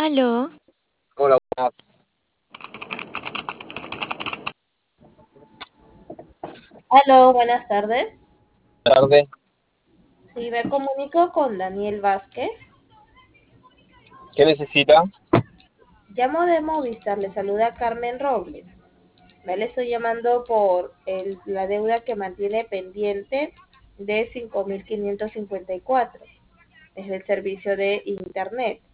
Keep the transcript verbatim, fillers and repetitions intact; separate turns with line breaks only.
Aló,
Hola, buenas
Aló, buenas tardes.
tardes.
Sí, me comunico con Daniel Vázquez.
¿Qué necesita?
Llamo de Movistar, le saluda Carmen Robles. Me le estoy llamando por el- la deuda que mantiene pendiente de cinco mil quinientos cincuenta y cuatro. Es el servicio de Internet.